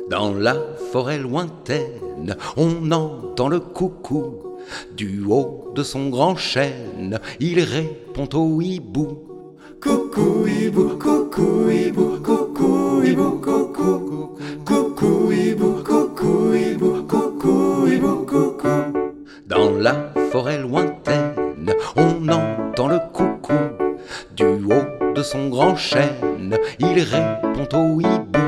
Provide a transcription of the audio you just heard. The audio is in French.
Dans la forêt lointaine, on entend le coucou. Du haut de son grand chêne, il répond au hibou. Coucou hibou, coucou hibou, coucou hibou, coucou. Coucou hibou, coucou hibou, coucou hibou, coucou. Dans la forêt lointaine, on entend le coucou. Du haut de son grand chêne, il répond au hibou.